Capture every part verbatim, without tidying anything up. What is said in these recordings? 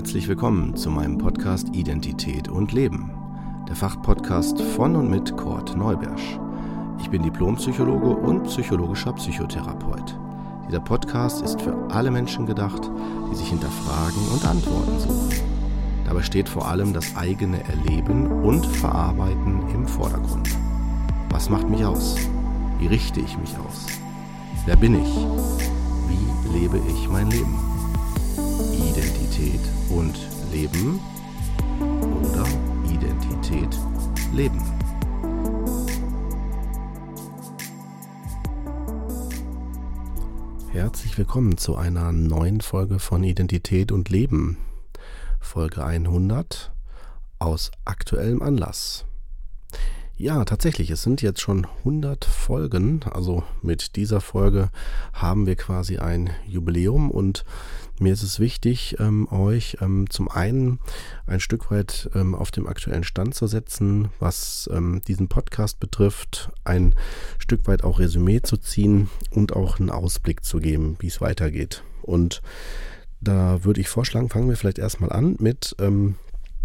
Herzlich willkommen zu meinem Podcast Identität und Leben, der Fachpodcast von und mit Kurt Neubersch. Ich bin Diplompsychologe und psychologischer Psychotherapeut. Dieser Podcast ist für alle Menschen gedacht, die sich hinterfragen und Antworten suchen. Dabei steht vor allem das eigene Erleben und Verarbeiten im Vordergrund. Was macht mich aus? Wie richte ich mich aus? Wer bin ich? Wie lebe ich mein Leben? Identität und Leben oder Identität leben? Herzlich willkommen zu einer neuen Folge von Identität und Leben. Folge hundert aus aktuellem Anlass. Ja, tatsächlich, es sind jetzt schon hundert Folgen, also mit dieser Folge haben wir quasi ein Jubiläum und mir ist es wichtig, ähm, euch ähm, zum einen ein Stück weit ähm, auf dem aktuellen Stand zu setzen, was ähm, diesen Podcast betrifft, ein Stück weit auch Resümee zu ziehen und auch einen Ausblick zu geben, wie es weitergeht. Und da würde ich vorschlagen, fangen wir vielleicht erstmal an mit... Ähm,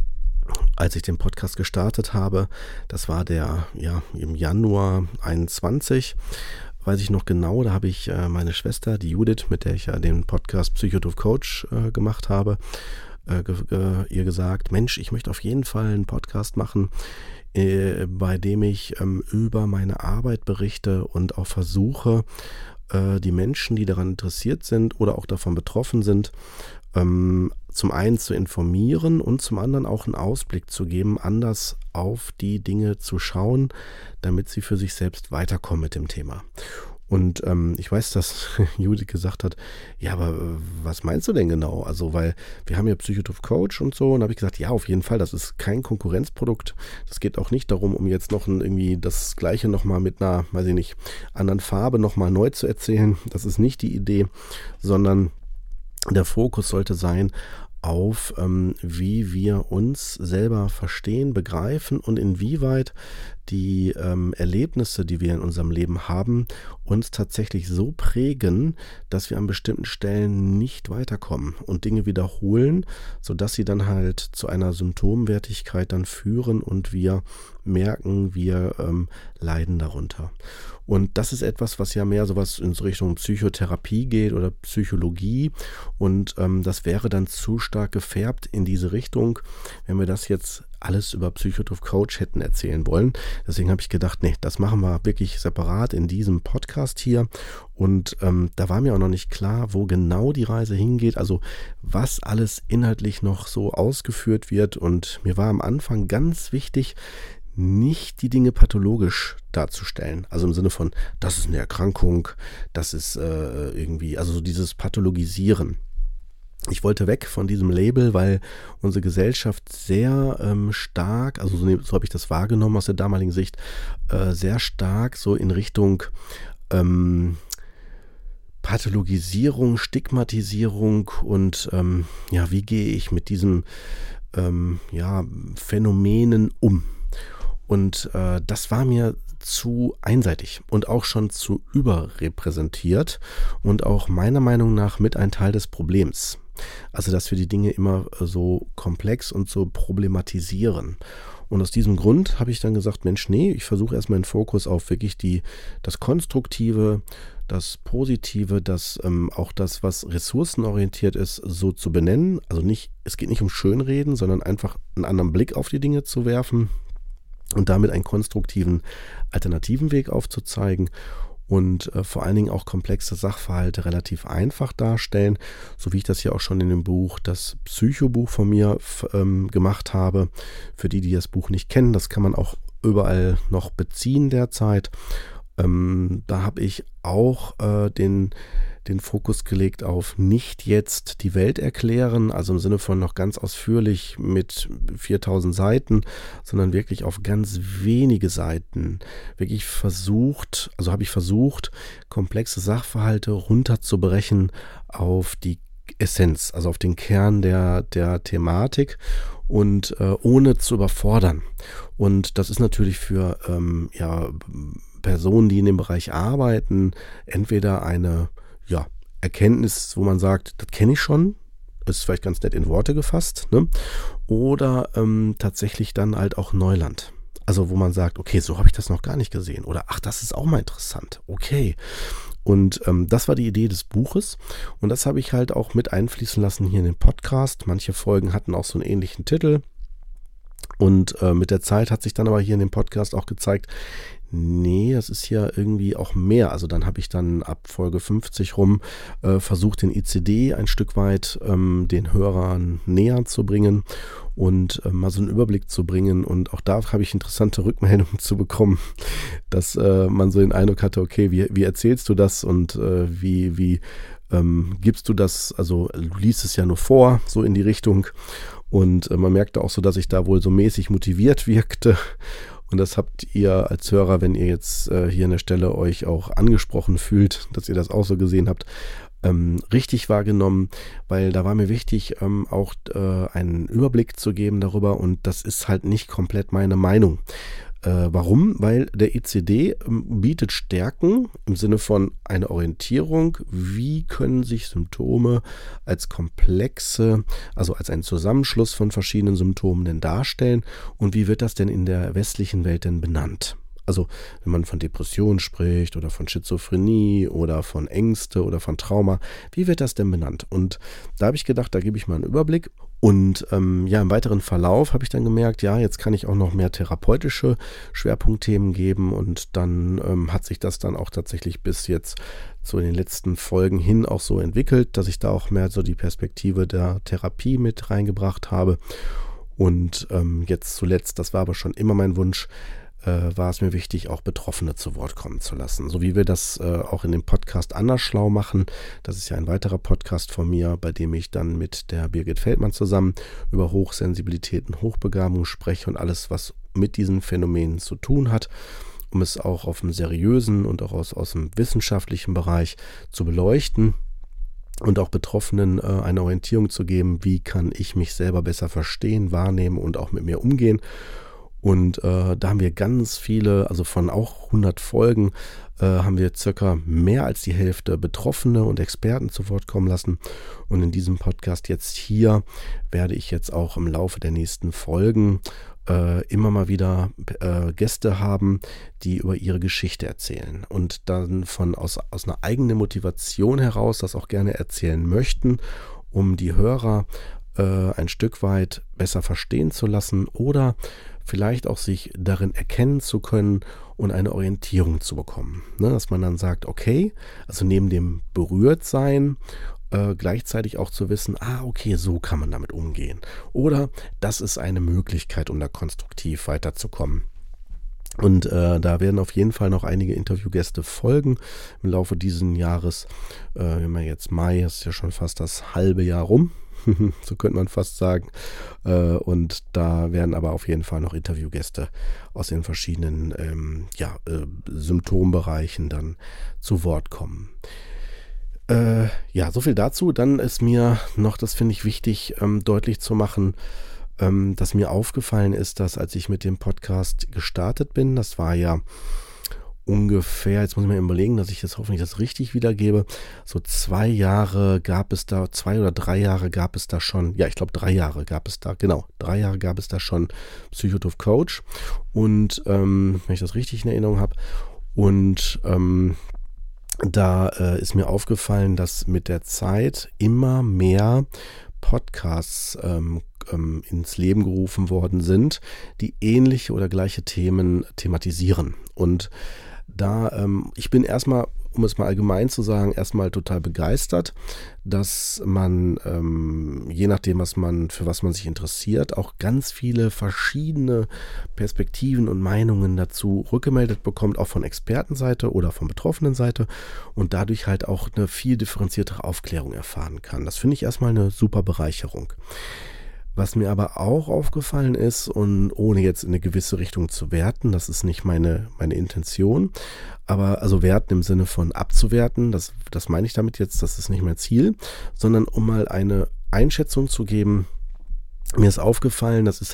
Als ich den Podcast gestartet habe, das war der, ja, im Januar einundzwanzig, weiß ich noch genau, da habe ich äh, meine Schwester, die Judith, mit der ich ja den Podcast Psychotroph Coach äh, gemacht habe, äh, ge- ge- ihr gesagt, Mensch, ich möchte auf jeden Fall einen Podcast machen, äh, bei dem ich ähm, über meine Arbeit berichte und auch versuche, äh, die Menschen, die daran interessiert sind oder auch davon betroffen sind, ähm, zum einen zu informieren und zum anderen auch einen Ausblick zu geben, anders auf die Dinge zu schauen, damit sie für sich selbst weiterkommen mit dem Thema. Und ähm, ich weiß, dass Judith gesagt hat, ja, aber äh, was meinst du denn genau? Also, weil wir haben ja Psychotroph Coach und so, und da habe ich gesagt, ja, auf jeden Fall, das ist kein Konkurrenzprodukt. Das geht auch nicht darum, um jetzt noch ein, irgendwie das Gleiche nochmal mit einer, weiß ich nicht, anderen Farbe nochmal neu zu erzählen. Das ist nicht die Idee, sondern der Fokus sollte sein auf, ähm, wie wir uns selber verstehen, begreifen und inwieweit die ähm, Erlebnisse, die wir in unserem Leben haben, uns tatsächlich so prägen, dass wir an bestimmten Stellen nicht weiterkommen und Dinge wiederholen, sodass sie dann halt zu einer Symptomwertigkeit dann führen und wir merken, wir ähm, leiden darunter. Und das ist etwas, was ja mehr sowas in Richtung Psychotherapie geht oder Psychologie, und ähm, das wäre dann zu stark gefärbt in diese Richtung, wenn wir das jetzt alles über Psychotroph Coach hätten erzählen wollen. Deswegen habe ich gedacht, nee, das machen wir wirklich separat in diesem Podcast hier. Und ähm, da war mir auch noch nicht klar, wo genau die Reise hingeht, also was alles inhaltlich noch so ausgeführt wird. Und mir war am Anfang ganz wichtig, nicht die Dinge pathologisch darzustellen. Also im Sinne von, das ist eine Erkrankung, das ist äh, irgendwie, also so dieses Pathologisieren. Ich wollte weg von diesem Label, weil unsere Gesellschaft sehr ähm, stark, also so, so habe ich das wahrgenommen aus der damaligen Sicht, äh, sehr stark so in Richtung ähm, Pathologisierung, Stigmatisierung und ähm, ja, wie gehe ich mit diesen ähm, ja, Phänomenen um? Und äh, das war mir zu einseitig und auch schon zu überrepräsentiert und auch meiner Meinung nach mit ein Teil des Problems. Also, dass wir die Dinge immer so komplex und so problematisieren. Und aus diesem Grund habe ich dann gesagt, Mensch, nee, ich versuche erstmal den Fokus auf wirklich die, das Konstruktive, das Positive, das ähm, auch das, was ressourcenorientiert ist, so zu benennen. Also nicht, es geht nicht um Schönreden, sondern einfach einen anderen Blick auf die Dinge zu werfen und damit einen konstruktiven alternativen Weg aufzuzeigen und äh, vor allen Dingen auch komplexe Sachverhalte relativ einfach darstellen, so wie ich das ja auch schon in dem Buch, das Psychobuch von mir f- ähm, gemacht habe. Für die, die das Buch nicht kennen, das kann man auch überall noch beziehen derzeit. Ähm, da habe ich auch äh, den den Fokus gelegt auf nicht jetzt die Welt erklären, also im Sinne von noch ganz ausführlich mit viertausend Seiten, sondern wirklich auf ganz wenige Seiten. Wirklich versucht, also habe ich versucht, komplexe Sachverhalte runterzubrechen auf die Essenz, also auf den Kern der, der Thematik und äh, ohne zu überfordern. Und das ist natürlich für ähm, ja, Personen, die in dem Bereich arbeiten, entweder eine ja, Erkenntnis, wo man sagt, das kenne ich schon, ist vielleicht ganz nett in Worte gefasst, ne? Oder ähm, tatsächlich dann halt auch Neuland. Also wo man sagt, okay, so habe ich das noch gar nicht gesehen. Oder ach, das ist auch mal interessant. Okay. Und ähm, das war die Idee des Buches. Und das habe ich halt auch mit einfließen lassen hier in den Podcast. Manche Folgen hatten auch so einen ähnlichen Titel. Und äh, mit der Zeit hat sich dann aber hier in dem Podcast auch gezeigt, nee, das ist ja irgendwie auch mehr. Also dann habe ich dann ab Folge fünfzig rum äh, versucht, den I C D ein Stück weit ähm, den Hörern näher zu bringen und äh, mal so einen Überblick zu bringen. Und auch da habe ich interessante Rückmeldungen zu bekommen, dass äh, man so den Eindruck hatte, okay, wie, wie erzählst du das und äh, wie, wie ähm, gibst du das, also du liest es ja nur vor, so in die Richtung. Und äh, man merkte auch so, dass ich da wohl so mäßig motiviert wirkte. Und das habt ihr als Hörer, wenn ihr jetzt äh, hier an der Stelle euch auch angesprochen fühlt, dass ihr das auch so gesehen habt, ähm, richtig wahrgenommen, weil da war mir wichtig, ähm, auch äh, einen Überblick zu geben darüber und das ist halt nicht komplett meine Meinung. Äh, warum? Weil der I C D ähm, bietet Stärken im Sinne von eine Orientierung, wie können sich Symptome als komplexe, also als ein Zusammenschluss von verschiedenen Symptomen denn darstellen und wie wird das denn in der westlichen Welt denn benannt? Also wenn man von Depression spricht oder von Schizophrenie oder von Ängste oder von Trauma, wie wird das denn benannt? Und da habe ich gedacht, da gebe ich mal einen Überblick. Und ähm, ja, im weiteren Verlauf habe ich dann gemerkt, ja, jetzt kann ich auch noch mehr therapeutische Schwerpunktthemen geben und dann ähm, hat sich das dann auch tatsächlich bis jetzt so in den letzten Folgen hin auch so entwickelt, dass ich da auch mehr so die Perspektive der Therapie mit reingebracht habe. Und ähm, jetzt zuletzt, das war aber schon immer mein Wunsch, war es mir wichtig, auch Betroffene zu Wort kommen zu lassen. So wie wir das äh, auch in dem Podcast Anders schlau machen. Das ist ja ein weiterer Podcast von mir, bei dem ich dann mit der Birgit Feldmann zusammen über Hochsensibilität und Hochbegabung spreche und alles, was mit diesen Phänomenen zu tun hat, um es auch auf dem seriösen und auch aus, aus dem wissenschaftlichen Bereich zu beleuchten. Und auch Betroffenen äh, eine Orientierung zu geben, wie kann ich mich selber besser verstehen, wahrnehmen und auch mit mir umgehen. Und äh, da haben wir ganz viele, also von auch hundert Folgen, äh, haben wir circa mehr als die Hälfte Betroffene und Experten zu Wort kommen lassen. Und in diesem Podcast jetzt hier werde ich jetzt auch im Laufe der nächsten Folgen äh, immer mal wieder äh, Gäste haben, die über ihre Geschichte erzählen. Und dann von aus, aus einer eigenen Motivation heraus das auch gerne erzählen möchten, um die Hörer äh, ein Stück weit besser verstehen zu lassen oder vielleicht auch sich darin erkennen zu können und eine Orientierung zu bekommen. Ne, dass man dann sagt, okay, also neben dem Berührtsein äh, gleichzeitig auch zu wissen, ah, okay, so kann man damit umgehen. Oder das ist eine Möglichkeit, um da konstruktiv weiterzukommen. Und äh, da werden auf jeden Fall noch einige Interviewgäste folgen im Laufe dieses Jahres. Äh, wenn man jetzt Mai, ist ja schon fast das halbe Jahr rum. So könnte man fast sagen. Und da werden aber auf jeden Fall noch Interviewgäste aus den verschiedenen ähm, ja, äh, Symptombereichen dann zu Wort kommen. Äh, ja, so viel dazu. Dann ist mir noch, das finde ich wichtig, ähm, deutlich zu machen, ähm, dass mir aufgefallen ist, dass als ich mit dem Podcast gestartet bin, das war ja ungefähr, jetzt muss ich mir überlegen, dass ich das hoffentlich das richtig wiedergebe, so zwei Jahre gab es da, zwei oder drei Jahre gab es da schon, ja, ich glaube drei Jahre gab es da, genau, drei Jahre gab es da schon Psychotroph Coach und ähm, wenn ich das richtig in Erinnerung habe und ähm, da äh, ist mir aufgefallen, dass mit der Zeit immer mehr Podcasts ähm, ähm, ins Leben gerufen worden sind, die ähnliche oder gleiche Themen thematisieren. Und da, ähm, ich bin erstmal, um es mal allgemein zu sagen, erstmal total begeistert, dass man, ähm, je nachdem, was man, für was man sich interessiert, auch ganz viele verschiedene Perspektiven und Meinungen dazu rückgemeldet bekommt, auch von Expertenseite oder von Betroffenenseite und dadurch halt auch eine viel differenziertere Aufklärung erfahren kann. Das finde ich erstmal eine super Bereicherung. Was mir aber auch aufgefallen ist, und ohne jetzt in eine gewisse Richtung zu werten, das ist nicht meine, meine Intention, aber also werten im Sinne von abzuwerten, das, das meine ich damit jetzt, das ist nicht mein Ziel, sondern um mal eine Einschätzung zu geben, mir ist aufgefallen, das ist halt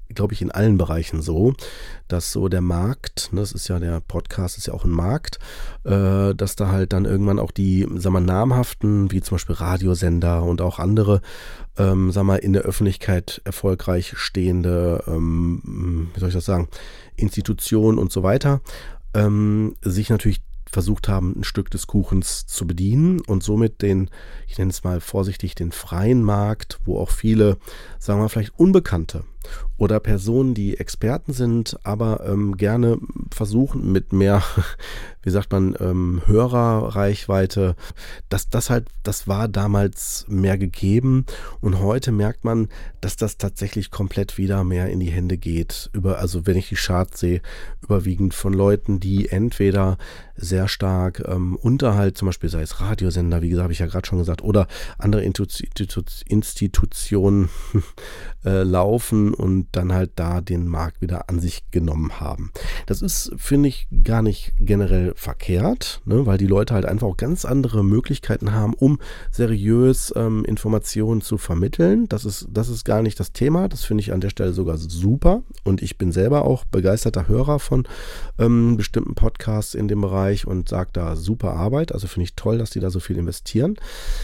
glaube ich, in allen Bereichen so, dass so der Markt, ne, das ist ja der Podcast, ist ja auch ein Markt, äh, dass da halt dann irgendwann auch die, sag mal, namhaften, wie zum Beispiel Radiosender und auch andere, ähm, sag mal, in der Öffentlichkeit erfolgreich stehende, ähm, wie soll ich das sagen, Institutionen und so weiter, ähm, sich natürlich versucht haben, ein Stück des Kuchens zu bedienen und somit den, ich nenne es mal vorsichtig, den freien Markt, wo auch viele, sagen wir mal, vielleicht Unbekannte oder Personen, die Experten sind, aber ähm, gerne versuchen mit mehr, wie sagt man, ähm, Hörerreichweite, dass das halt, das war damals mehr gegeben und heute merkt man, dass das tatsächlich komplett wieder mehr in die Hände geht. Über, also wenn ich die Charts sehe, überwiegend von Leuten, die entweder sehr stark ähm, Unterhalt, zum Beispiel sei es Radiosender, wie gesagt, habe ich ja gerade schon gesagt, oder andere Institu- Institutionen äh, laufen und dann halt da den Markt wieder an sich genommen haben. Das ist, finde ich, gar nicht generell verkehrt, ne, weil die Leute halt einfach auch ganz andere Möglichkeiten haben, um seriös ähm, Informationen zu vermitteln. Das ist, das ist gar nicht das Thema. Das finde ich an der Stelle sogar super. Und ich bin selber auch begeisterter Hörer von ähm, bestimmten Podcasts in dem Bereich und sage da super Arbeit. Also finde ich toll, dass die da so viel investieren.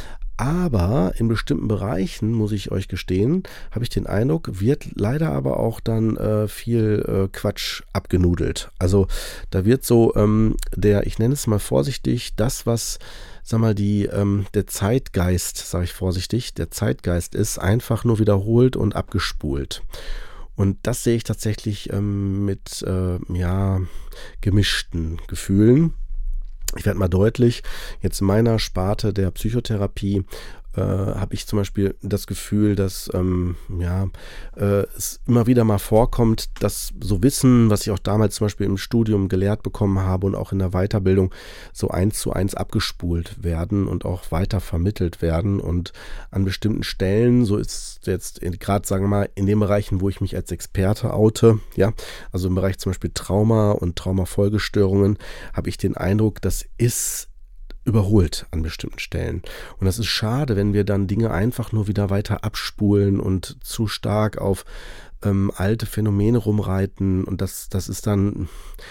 Aber in bestimmten Bereichen, muss ich euch gestehen, habe ich den Eindruck, wird leider aber auch dann äh, viel äh, Quatsch abgenudelt. Also da wird so ähm, der, ich nenne es mal vorsichtig, das, was, sag mal, die, ähm, der Zeitgeist, sage ich vorsichtig, der Zeitgeist ist, einfach nur wiederholt und abgespult. Und das sehe ich tatsächlich ähm, mit, äh, ja, gemischten Gefühlen. Ich werde mal deutlich, jetzt in meiner Sparte der Psychotherapie äh, habe ich zum Beispiel das Gefühl, dass ähm, ja, äh, es immer wieder mal vorkommt, dass so Wissen, was ich auch damals zum Beispiel im Studium gelehrt bekommen habe und auch in der Weiterbildung, so eins zu eins abgespult werden und auch weiter vermittelt werden. Und an bestimmten Stellen, so ist jetzt gerade, sagen wir mal, in den Bereichen, wo ich mich als Experte oute, ja, also im Bereich zum Beispiel Trauma und Traumafolgestörungen, habe ich den Eindruck, das ist überholt an bestimmten Stellen. Und das ist schade, wenn wir dann Dinge einfach nur wieder weiter abspulen und zu stark auf ähm, alte Phänomene rumreiten. Und das, das ist dann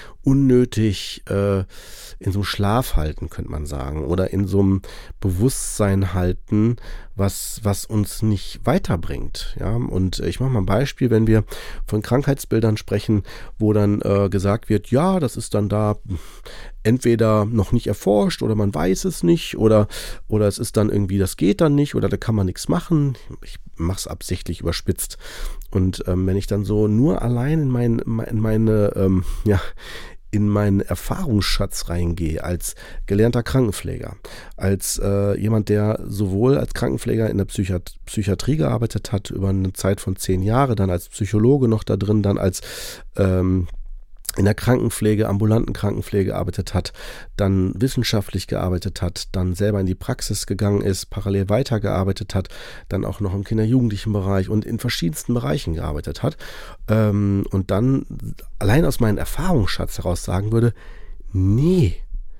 unnötig äh, in so einem Schlaf halten, könnte man sagen. Oder in so einem Bewusstsein halten, was, was uns nicht weiterbringt. Ja? Und ich mache mal ein Beispiel, wenn wir von Krankheitsbildern sprechen, wo dann äh, gesagt wird, ja, das ist dann da entweder noch nicht erforscht oder man weiß es nicht oder, oder es ist dann irgendwie, das geht dann nicht oder da kann man nichts machen. Ich mache es absichtlich überspitzt. Und ähm, wenn ich dann so nur allein in, mein, in meine, ähm, ja, in meinen Erfahrungsschatz reingehe als gelernter Krankenpfleger, als äh, jemand, der sowohl als Krankenpfleger in der Psychiat- Psychiatrie gearbeitet hat, über eine Zeit von zehn Jahren, dann als Psychologe noch da drin, dann als ähm, in der Krankenpflege, ambulanten Krankenpflege gearbeitet hat, dann wissenschaftlich gearbeitet hat, dann selber in die Praxis gegangen ist, parallel weitergearbeitet hat, dann auch noch im Kinder-Jugendlichen Bereich und in verschiedensten Bereichen gearbeitet hat ähm, und dann allein aus meinem Erfahrungsschatz heraus sagen würde, nee,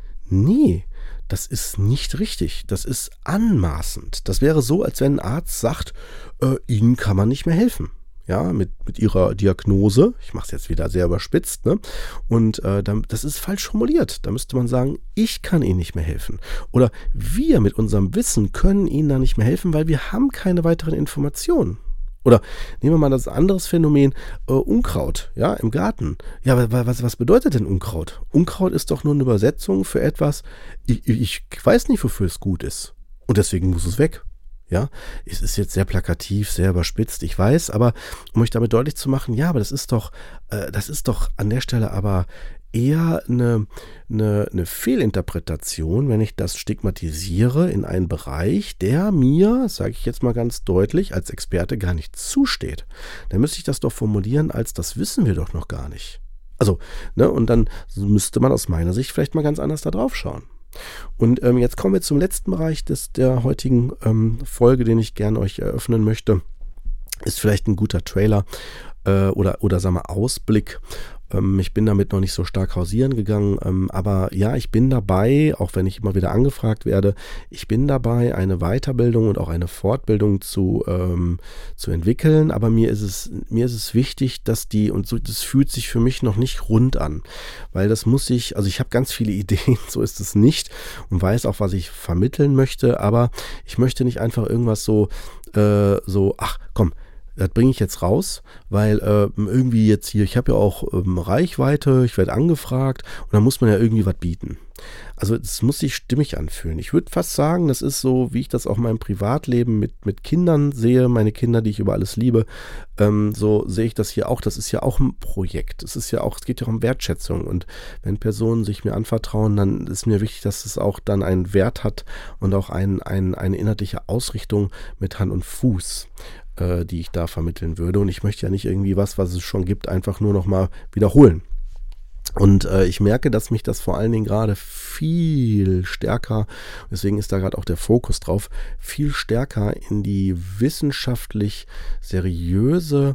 nee, das ist nicht richtig, das ist anmaßend. Das wäre so, als wenn ein Arzt sagt, äh, Ihnen kann man nicht mehr helfen. Ja, mit, mit ihrer Diagnose, ich mache es jetzt wieder sehr überspitzt, ne? Und äh, dann, das ist falsch formuliert. Da müsste man sagen, ich kann Ihnen nicht mehr helfen. Oder wir mit unserem Wissen können Ihnen da nicht mehr helfen, weil wir haben keine weiteren Informationen. Oder nehmen wir mal das anderes Phänomen, äh, Unkraut, ja, im Garten. Ja, was, was bedeutet denn Unkraut? Unkraut ist doch nur eine Übersetzung für etwas, ich, ich weiß nicht, wofür es gut ist. Und deswegen muss es weg. Ja, es ist jetzt sehr plakativ, sehr überspitzt, ich weiß, aber um euch damit deutlich zu machen, ja, aber das ist doch, äh, das ist doch an der Stelle aber eher eine, eine, eine Fehlinterpretation, wenn ich das stigmatisiere in einen Bereich, der mir, sage ich jetzt mal ganz deutlich, als Experte gar nicht zusteht. Dann müsste ich das doch formulieren als, das wissen wir doch noch gar nicht. Also, ne, und dann müsste man aus meiner Sicht vielleicht mal ganz anders da drauf schauen. Und ähm, jetzt kommen wir zum letzten Bereich des, der heutigen ähm, Folge, den ich gerne euch eröffnen möchte. Ist vielleicht ein guter Trailer. äh, oder, oder sagen wir Ausblick. Ähm, ich bin damit noch nicht so stark hausieren gegangen, ähm, aber ja, ich bin dabei, auch wenn ich immer wieder angefragt werde, ich bin dabei, eine Weiterbildung und auch eine Fortbildung zu, ähm, zu entwickeln, aber mir ist es, mir ist es wichtig, dass die, und so, das fühlt sich für mich noch nicht rund an, weil das muss ich, also ich habe ganz viele Ideen, so ist es nicht und weiß auch, was ich vermitteln möchte, aber ich möchte nicht einfach irgendwas so, äh, so, ach komm, das bringe ich jetzt raus, weil äh, irgendwie jetzt hier, ich habe ja auch ähm, Reichweite, ich werde angefragt und dann muss man ja irgendwie was bieten. Also es muss sich stimmig anfühlen. Ich würde fast sagen, das ist so, wie ich das auch in meinem Privatleben mit, mit Kindern sehe, meine Kinder, die ich über alles liebe, ähm, so sehe ich das hier auch. Das ist ja auch ein Projekt. Es ist ja auch, es geht ja auch um Wertschätzung und wenn Personen sich mir anvertrauen, dann ist mir wichtig, dass es auch dann einen Wert hat und auch ein, ein, eine inhaltliche Ausrichtung mit Hand und Fuß, die ich da vermitteln würde. Und ich möchte ja nicht irgendwie was, was es schon gibt, einfach nur nochmal wiederholen. Und äh, ich merke, dass mich das vor allen Dingen gerade viel stärker, deswegen ist da gerade auch der Fokus drauf, viel stärker in die wissenschaftlich seriöse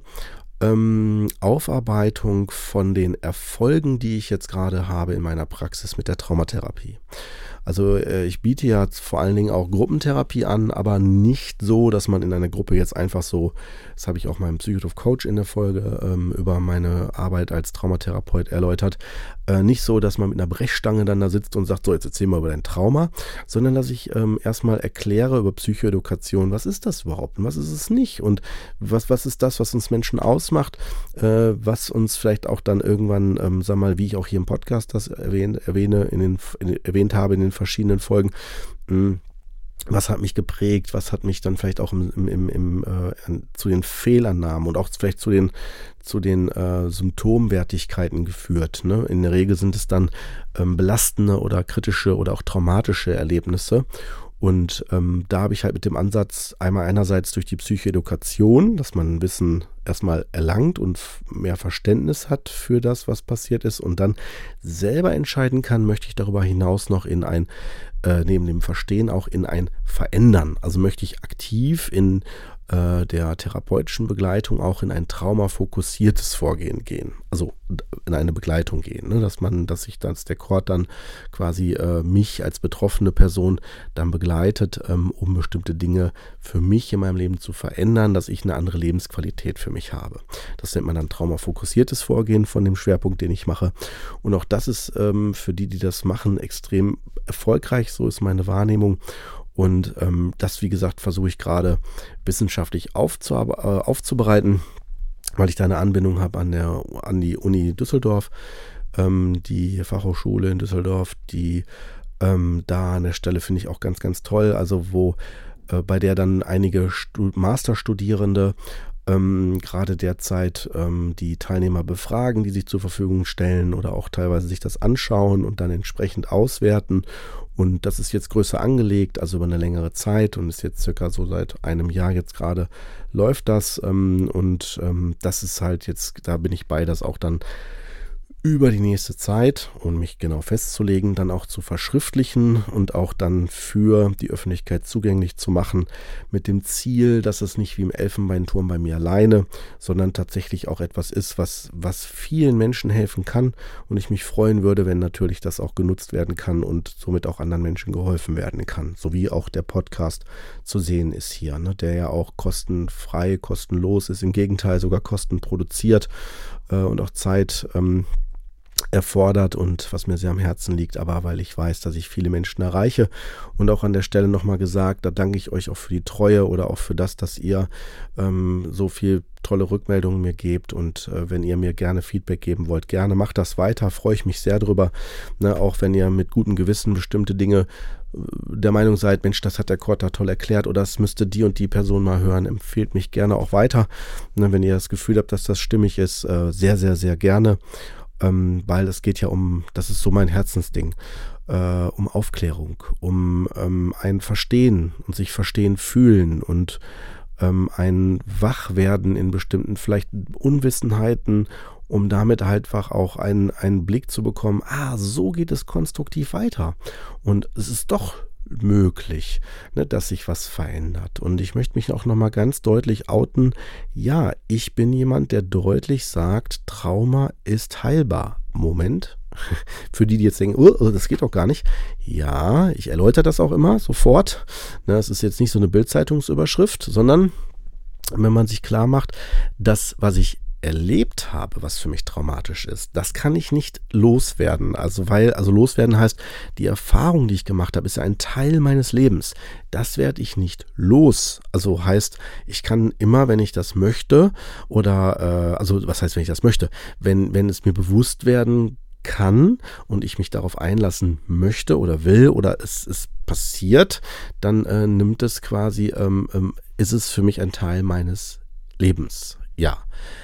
ähm, Aufarbeitung von den Erfolgen, die ich jetzt gerade habe in meiner Praxis mit der Traumatherapie. Also äh, ich biete ja vor allen Dingen auch Gruppentherapie an, aber nicht so, dass man in einer Gruppe jetzt einfach so, das habe ich auch meinem Psychotroph-Coach in der Folge ähm, über meine Arbeit als Traumatherapeut erläutert, äh, nicht so, dass man mit einer Brechstange dann da sitzt und sagt, so jetzt erzähl mal über dein Trauma, sondern dass ich ähm, erstmal erkläre über Psychoedukation, was ist das überhaupt und was ist es nicht und was, was ist das, was uns Menschen ausmacht, äh, was uns vielleicht auch dann irgendwann, ähm, sag mal, wie ich auch hier im Podcast das erwähne, erwähne in den, in, erwähnt habe in den verschiedenen Folgen, mh, was hat mich geprägt, was hat mich dann vielleicht auch im, im, im, im, äh, zu den Fehlannahmen und auch vielleicht zu den, zu den äh, Symptomwertigkeiten geführt. Ne? In der Regel sind es dann ähm, belastende oder kritische oder auch traumatische Erlebnisse. Und ähm, da habe ich halt mit dem Ansatz einmal einerseits durch die Psychoedukation, dass man Wissen erstmal erlangt und mehr Verständnis hat für das, was passiert ist und dann selber entscheiden kann, möchte ich darüber hinaus noch in ein, äh, neben dem Verstehen auch in ein Verändern. Also möchte ich aktiv in äh, der therapeutischen Begleitung auch in ein traumafokussiertes Vorgehen gehen. Also in eine Begleitung gehen, ne? Dass man, dass ich, dass der Court dann quasi äh, mich als betroffene Person dann begleitet, ähm, um bestimmte Dinge für mich in meinem Leben zu verändern, dass ich eine andere Lebensqualität für mich habe. Das nennt man dann traumafokussiertes Vorgehen von dem Schwerpunkt, den ich mache. Und auch das ist ähm, für die, die das machen, extrem erfolgreich. So ist meine Wahrnehmung. Und ähm, das, wie gesagt, versuche ich gerade wissenschaftlich aufzu- äh, aufzubereiten, weil ich da eine Anbindung habe an der an die Uni Düsseldorf, ähm, die Fachhochschule in Düsseldorf, die ähm, da an der Stelle finde ich auch ganz, ganz toll, also wo äh, bei der dann einige Stu- Masterstudierende ähm, gerade derzeit ähm, die Teilnehmer befragen, die sich zur Verfügung stellen oder auch teilweise sich das anschauen und dann entsprechend auswerten. Und das ist jetzt größer angelegt, also über eine längere Zeit und ist jetzt circa so seit einem Jahr jetzt gerade läuft das. Ähm, und ähm, das ist halt jetzt, da bin ich bei, das auch dann über die nächste Zeit, um mich genau festzulegen, dann auch zu verschriftlichen und auch dann für die Öffentlichkeit zugänglich zu machen, mit dem Ziel, dass es nicht wie im Elfenbeinturm bei mir alleine, sondern tatsächlich auch etwas ist, was, was vielen Menschen helfen kann und ich mich freuen würde, wenn natürlich das auch genutzt werden kann und somit auch anderen Menschen geholfen werden kann, so wie auch der Podcast zu sehen ist hier, ne, der ja auch kostenfrei, kostenlos ist, im Gegenteil sogar kostenproduziert äh, und auch Zeit ähm, erfordert und was mir sehr am Herzen liegt, aber weil ich weiß, dass ich viele Menschen erreiche und auch an der Stelle nochmal gesagt, da danke ich euch auch für die Treue oder auch für das, dass ihr ähm, so viel tolle Rückmeldungen mir gebt und äh, wenn ihr mir gerne Feedback geben wollt, gerne macht das weiter, freue ich mich sehr drüber, ne, auch wenn ihr mit gutem Gewissen bestimmte Dinge der Meinung seid, Mensch, das hat der Court da toll erklärt oder das müsste die und die Person mal hören, empfehlt mich gerne auch weiter, ne, wenn ihr das Gefühl habt, dass das stimmig ist, äh, sehr, sehr, sehr gerne. Ähm, weil es geht ja um, das ist so mein Herzensding, äh, um Aufklärung, um ähm, ein Verstehen und sich verstehen fühlen und ähm, ein Wachwerden in bestimmten vielleicht Unwissenheiten, um damit halt einfach auch einen, einen Blick zu bekommen, ah, so geht es konstruktiv weiter und es ist doch möglich, ne, dass sich was verändert. Und ich möchte mich auch nochmal ganz deutlich outen. Ja, ich bin jemand, der deutlich sagt, Trauma ist heilbar. Moment. Für die, die jetzt denken, oh, das geht doch gar nicht. Ja, ich erläutere das auch immer sofort. Es ist jetzt nicht so eine Bild-Zeitungsüberschrift, sondern wenn man sich klar macht, das, was ich erlebt habe, was für mich traumatisch ist, das kann ich nicht loswerden. Also weil, also loswerden heißt, die Erfahrung, die ich gemacht habe, ist ja ein Teil meines Lebens. Das werde ich nicht los. Also heißt, ich kann immer, wenn ich das möchte, oder äh, also was heißt, wenn ich das möchte, wenn, wenn es mir bewusst werden kann und ich mich darauf einlassen möchte oder will oder es, es passiert, dann äh, nimmt es quasi, ähm, ähm, ist es für mich ein Teil meines Lebens. Ja.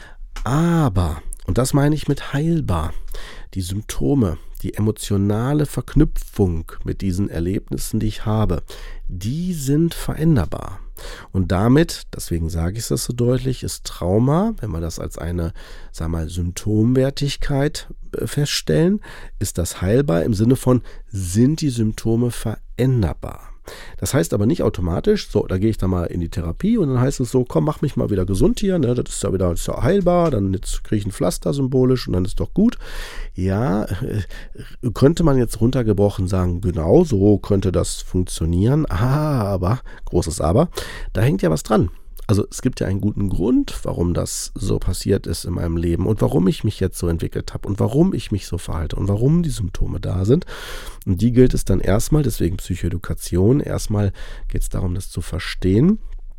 Aber, und das meine ich mit heilbar, die Symptome, die emotionale Verknüpfung mit diesen Erlebnissen, die ich habe, die sind veränderbar. Und damit, deswegen sage ich das so deutlich, ist Trauma, wenn wir das als eine, sagen wir mal, Symptomwertigkeit feststellen, ist das heilbar im Sinne von, sind die Symptome veränderbar. Das heißt aber nicht automatisch, so, da gehe ich dann mal in die Therapie und dann heißt es so, komm, mach mich mal wieder gesund hier, ne, das ist ja wieder das ist ja heilbar, dann jetzt kriege ich ein Pflaster symbolisch und dann ist doch gut. Ja, äh, könnte man jetzt runtergebrochen sagen, genau so könnte das funktionieren, aber, großes Aber, da hängt ja was dran. Also es gibt ja einen guten Grund, warum das so passiert ist in meinem Leben und warum ich mich jetzt so entwickelt habe und warum ich mich so verhalte und warum die Symptome da sind. Und die gilt es dann erstmal, deswegen Psychoedukation, erstmal geht es darum, das zu verstehen,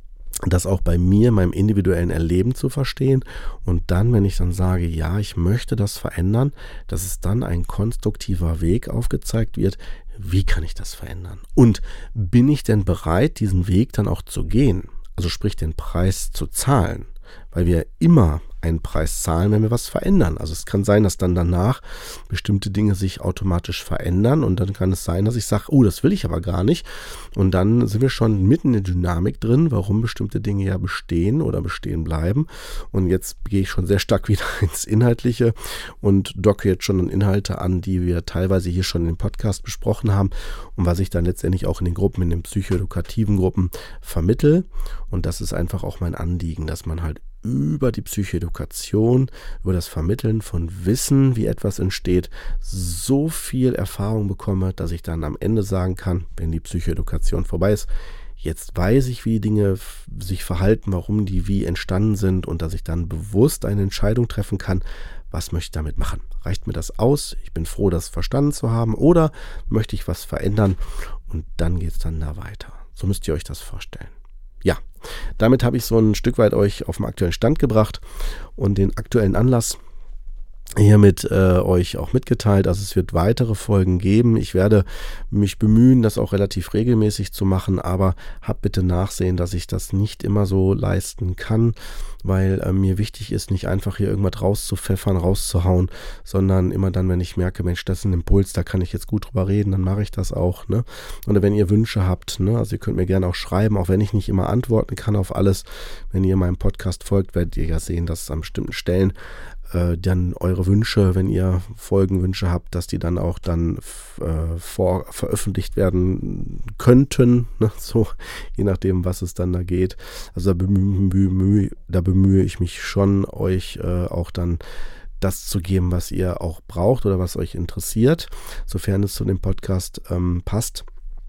das auch bei mir, meinem individuellen Erleben zu verstehen und dann, wenn ich dann sage, ja, ich möchte das verändern, dass es dann ein konstruktiver Weg aufgezeigt wird, wie kann ich das verändern? Und bin ich denn bereit, diesen Weg dann auch zu gehen? Also sprich den Preis zu zahlen, weil wir immer einen Preis zahlen, wenn wir was verändern. Also es kann sein, dass dann danach bestimmte Dinge sich automatisch verändern und dann kann es sein, dass ich sage, oh, das will ich aber gar nicht. Und dann sind wir schon mitten in der Dynamik drin, warum bestimmte Dinge ja bestehen oder bestehen bleiben. Und jetzt gehe ich schon sehr stark wieder ins Inhaltliche und docke jetzt schon an Inhalte an, die wir teilweise hier schon im Podcast besprochen haben und was ich dann letztendlich auch in den Gruppen, in den psychoedukativen Gruppen vermittle. Und das ist einfach auch mein Anliegen, dass man halt über die Psychoedukation, über das Vermitteln von Wissen, wie etwas entsteht, so viel Erfahrung bekomme, dass ich dann am Ende sagen kann, wenn die Psychoedukation vorbei ist, jetzt weiß ich, wie Dinge sich verhalten, warum die wie entstanden sind und dass ich dann bewusst eine Entscheidung treffen kann, was möchte ich damit machen? Reicht mir das aus? Ich bin froh, das verstanden zu haben oder möchte ich was verändern? Und dann geht es dann da weiter. So müsst ihr euch das vorstellen. Ja, damit habe ich so ein Stück weit euch auf den aktuellen Stand gebracht und den aktuellen Anlass hiermit äh, euch auch mitgeteilt. Also es wird weitere Folgen geben. Ich werde mich bemühen, das auch relativ regelmäßig zu machen, aber habt bitte Nachsehen, dass ich das nicht immer so leisten kann, weil äh, mir wichtig ist, nicht einfach hier irgendwas rauszupfeffern, rauszuhauen, sondern immer dann, wenn ich merke, Mensch, das ist ein Impuls, da kann ich jetzt gut drüber reden, dann mache ich das auch. Ne? Oder wenn ihr Wünsche habt, ne? Also ihr könnt mir gerne auch schreiben, auch wenn ich nicht immer antworten kann auf alles. Wenn ihr meinem Podcast folgt, werdet ihr ja sehen, dass es an bestimmten Stellen dann eure Wünsche, wenn ihr Folgenwünsche habt, dass die dann auch dann äh, vor, veröffentlicht werden könnten, ne? So, je nachdem, was es dann da geht. Also da bemühe, bemühe, da bemühe ich mich schon, euch äh, auch dann das zu geben, was ihr auch braucht oder was euch interessiert, sofern es zu dem Podcast ähm, passt.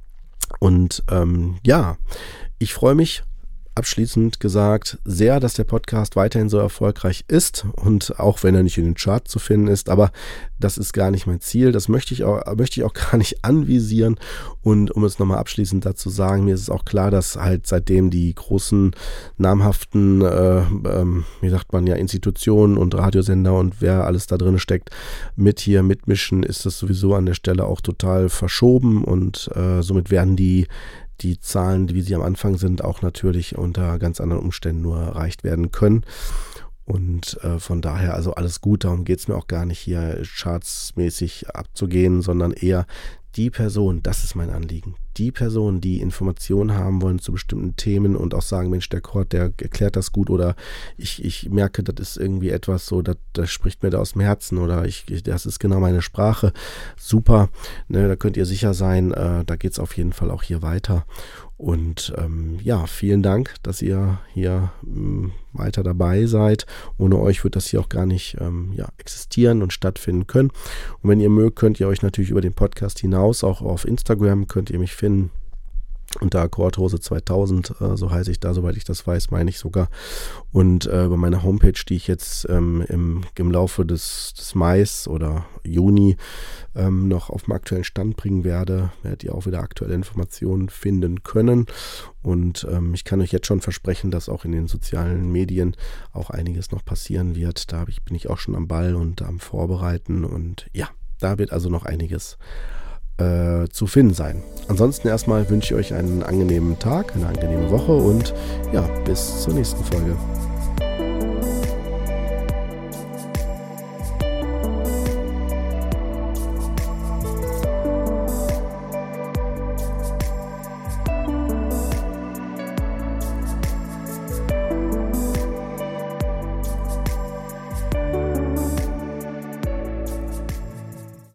Und ähm, ja, ich freue mich, abschließend gesagt, sehr, dass der Podcast weiterhin so erfolgreich ist und auch wenn er nicht in den Charts zu finden ist, aber das ist gar nicht mein Ziel, das möchte ich auch, möchte ich auch gar nicht anvisieren und um es nochmal abschließend dazu sagen, mir ist es auch klar, dass halt seitdem die großen namhaften, äh, ähm, wie sagt man ja, Institutionen und Radiosender und wer alles da drin steckt, mit hier mitmischen, ist das sowieso an der Stelle auch total verschoben und äh, somit werden die die Zahlen, wie sie am Anfang sind, auch natürlich unter ganz anderen Umständen nur erreicht werden können. Und äh, von daher also alles gut, darum geht es mir auch gar nicht hier chartsmäßig abzugehen, sondern eher die Person, das ist mein Anliegen, die Personen, die Informationen haben wollen zu bestimmten Themen und auch sagen, Mensch, der Kurt, der erklärt das gut oder ich, ich merke, das ist irgendwie etwas so, das, das spricht mir da aus dem Herzen oder ich, das ist genau meine Sprache. Super, ne, da könnt ihr sicher sein, äh, da geht es auf jeden Fall auch hier weiter. Und ähm, ja, vielen Dank, dass ihr hier ähm, weiter dabei seid. Ohne euch wird das hier auch gar nicht ähm, ja, existieren und stattfinden können. Und wenn ihr mögt, könnt ihr euch natürlich über den Podcast hinaus, auch auf Instagram könnt ihr mich finden. Unter Kurthose zweitausend, äh, so heiße ich da, soweit ich das weiß, meine ich sogar. Und äh, bei meiner Homepage, die ich jetzt ähm, im, im Laufe des, des Mais oder Juni ähm, noch auf den aktuellen Stand bringen werde, werdet ihr auch wieder aktuelle Informationen finden können. Und ähm, ich kann euch jetzt schon versprechen, dass auch in den sozialen Medien auch einiges noch passieren wird. Da hab ich, bin ich auch schon am Ball und am Vorbereiten. Und ja, da wird also noch einiges zu finden sein. Ansonsten erstmal wünsche ich euch einen angenehmen Tag, eine angenehme Woche und ja, bis zur nächsten Folge.